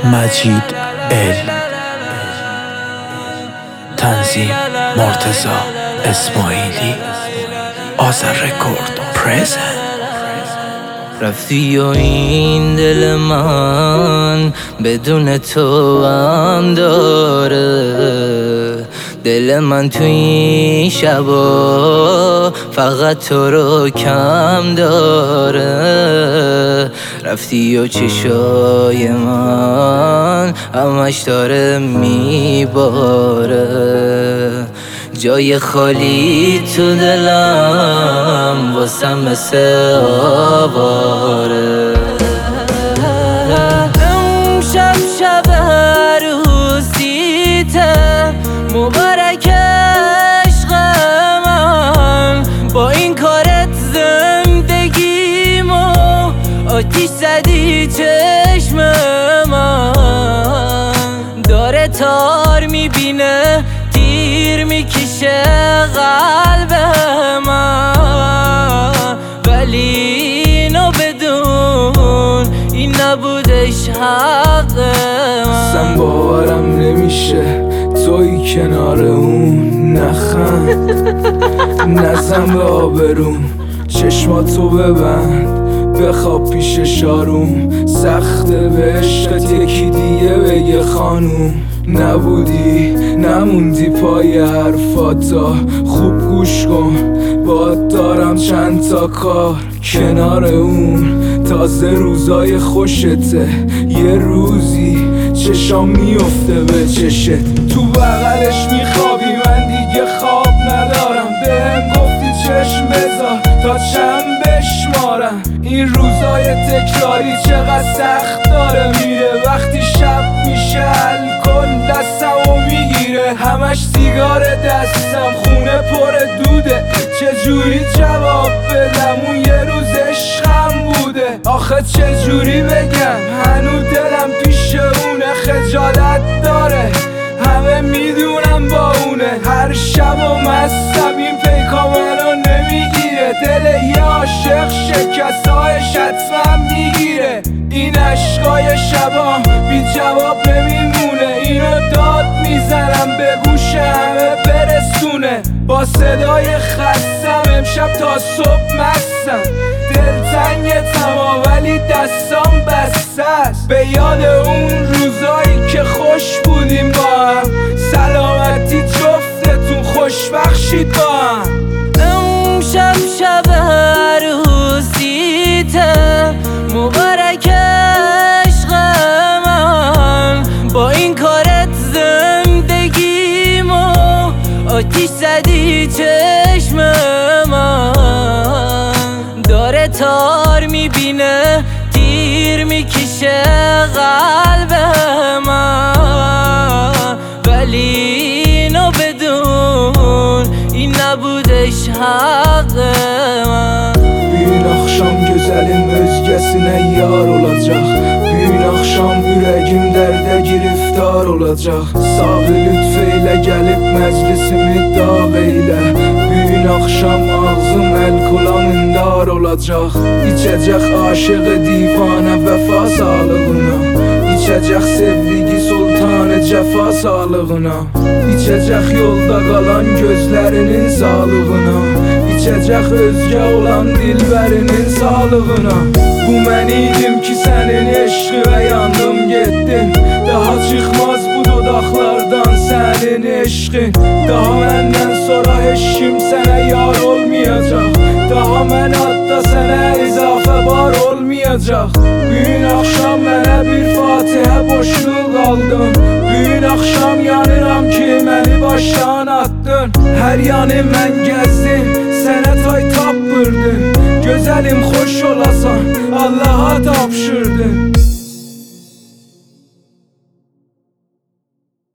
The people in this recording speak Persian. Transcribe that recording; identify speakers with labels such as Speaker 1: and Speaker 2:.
Speaker 1: مجید ال تنظیم مرتضی اسماعیلی آذر رکورد پرزنت.
Speaker 2: رفتی و این دل من بدون تو غم داره، دل من تو این شبا فقط تو رو کم داره. رفتی و چشای من همش داره میباره، جای خالی تو دلم واسم مثل آواره. امشب شب عروسیته مبارک عشق من، با این کارت زندگیمو آتیش زدی چشم من، داره تار میبینه تیر میکشه قلب من، ولی اینو بدون این نبودش حق من.
Speaker 3: اصلا باورم نمیشه توی کنار اون، نخند نزن به آبروم، چشماتو ببند بخواب پیش شاروم. سخته به عشقت یکی دیگه بگه خانوم، نبودی نموندی پای حرفاتا، خوب گوش کن باد دارم چند تا کار کنار اون. تازه روزای خوشته، یه روزی چشام میفته به چشت، تو بغلش میخوابی من دیگه خواب ندارم. بهم گفتی چشم بذار تا چند بشمارم، این روزای تکراری چقدر سخت داره میره. وقتی شب میشه الکل دستمو میگیره، همش سیگار دستم خونه پر دوده، چجوری جواب بدم اون یه روز عشقم بوده. آخه چجوری بگم هنو دلم پیش اونه، خجالت داره همه میدونم با اونه. هر شب و مستم این پیکا منو نمیگیره، دل یه عاشق شکستایش حتما میگیره. این عشقای شبام بی جواب نمیمونه، اینو داد میزنم به گوش همه برسونه. با صدای خستم امشب تا صبح مستم، دلتنگتم ولی دستام بسته است به یاد اون روزایی که خوش بودیم با هم. سلامتی جفتتون خوشبخشید با هم.
Speaker 2: امشب شب عروسیته مبارک عشق من، با این کارت زندگیمو آتیش زدی چشم من، داره تار میبینه تیر میکشه قلب من، ولی اینو بدون این نبودش حق من.
Speaker 3: Bugün akşam güzelim özgesine yar olacak, bugün akşam yüreğim derde giriftar olacak. Sağ lütfeyle gelip meclisimi dağ eyle, bugün akşam ağzım el kulağım dar olacak. İçecek aşığı divane vefa sağlığına, İçecek sevdiği sultanı cefa sağlığına, İçecek yolda kalan gözlerinin sağlığına, İçecek özge olan dilberinin sağlığına. Bu mən idim ki sənin eşqinə yandım getdim, daha çıxmaz bu dodaqlardan sənin eşqin. Daha məndən sonra heç kim sənə yar olmayacaq, daha mən adda sənə izafə bar olmayacaq. Bugün akşam mənə bir fatihə boşluq aldın, bugün akşam yanıram ki məni başdan attın. Hər yanı mən gəzdim sənə tay tapırdım, gözəlim xoş olasan Allah'a tapşırdım.